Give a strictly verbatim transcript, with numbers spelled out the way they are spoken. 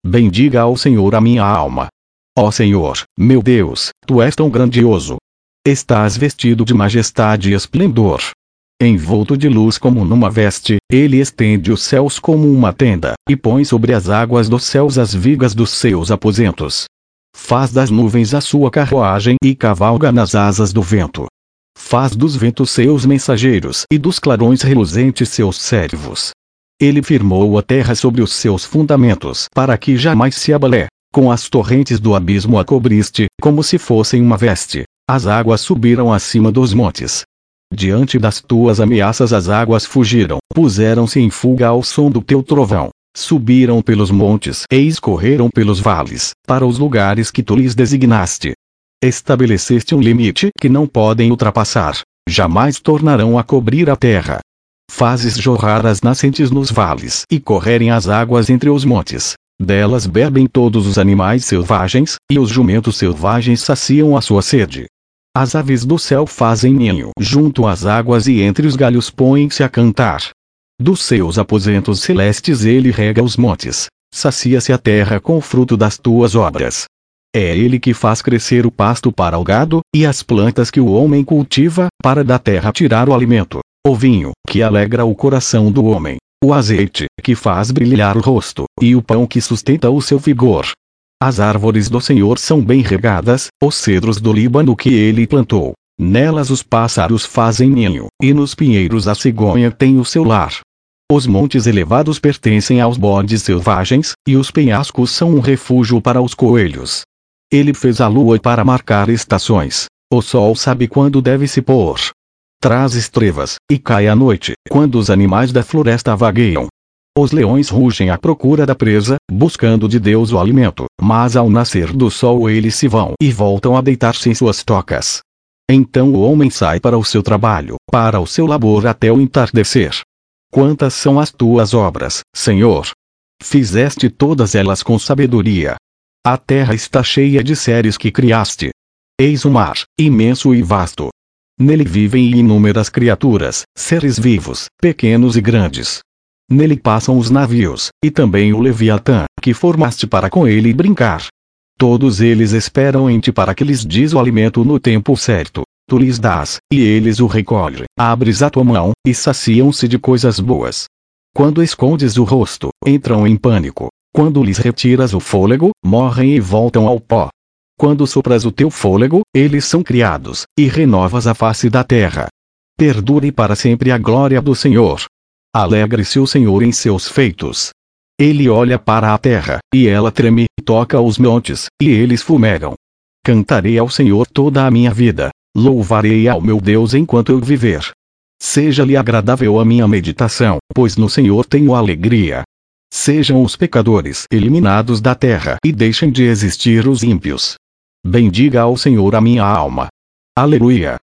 Bendiga ao Senhor a minha alma. Ó Senhor, meu Deus, Tu és tão grandioso. Estás vestido de majestade e esplendor. Envolto de luz como numa veste, Ele estende os céus como uma tenda, e põe sobre as águas dos céus as vigas dos seus aposentos. Faz das nuvens a sua carruagem e cavalga nas asas do vento. Faz dos ventos seus mensageiros e dos clarões reluzentes seus servos. Ele firmou a terra sobre os seus fundamentos para que jamais se abale. Com as torrentes do abismo a cobriste, como se fossem uma veste. As águas subiram acima dos montes. Diante das tuas ameaças as águas fugiram, puseram-se em fuga ao som do teu trovão. Subiram pelos montes e escorreram pelos vales, para os lugares que tu lhes designaste. Estabeleceste um limite que não podem ultrapassar. Jamais tornarão a cobrir a terra. Fazes jorrar as nascentes nos vales e correrem as águas entre os montes. Delas bebem todos os animais selvagens, e os jumentos selvagens saciam a sua sede. As aves do céu fazem ninho junto às águas e entre os galhos põem-se a cantar. Dos seus aposentos celestes ele rega os montes. Sacia-se a terra com o fruto das tuas obras. É ele que faz crescer o pasto para o gado, e as plantas que o homem cultiva, para da terra tirar o alimento. O vinho, que alegra o coração do homem. O azeite, que faz brilhar o rosto, e o pão que sustenta o seu vigor. As árvores do Senhor são bem regadas, os cedros do Líbano que ele plantou. Nelas os pássaros fazem ninho, e nos pinheiros a cegonha tem o seu lar. Os montes elevados pertencem aos bodes selvagens, e os penhascos são um refúgio para os coelhos. Ele fez a lua para marcar estações. O sol sabe quando deve se pôr. Traz estrevas, e cai a noite, quando os animais da floresta vagueiam. Os leões rugem à procura da presa, buscando de Deus o alimento, mas ao nascer do sol eles se vão e voltam a deitar-se em suas tocas. Então o homem sai para o seu trabalho, para o seu labor até o entardecer. Quantas são as tuas obras, Senhor? Fizeste todas elas com sabedoria. A terra está cheia de seres que criaste. Eis o mar, imenso e vasto. Nele vivem inúmeras criaturas, seres vivos, pequenos e grandes. Nele passam os navios, e também o Leviatã, que formaste para com ele brincar. Todos eles esperam em ti para que lhes diz o alimento no tempo certo. Tu lhes dás, e eles o recolhem. Abres a tua mão, e saciam-se de coisas boas. Quando escondes o rosto, entram em pânico. Quando lhes retiras o fôlego, morrem e voltam ao pó. Quando sopras o teu fôlego, eles são criados, e renovas a face da terra. Perdure para sempre a glória do Senhor. Alegre-se o Senhor em seus feitos. Ele olha para a terra, e ela treme, toca os montes, e eles fumegam. Cantarei ao Senhor toda a minha vida, louvarei ao meu Deus enquanto eu viver. Seja-lhe agradável a minha meditação, pois no Senhor tenho alegria. Sejam os pecadores eliminados da terra e deixem de existir os ímpios. Bendiga ao Senhor a minha alma. Aleluia.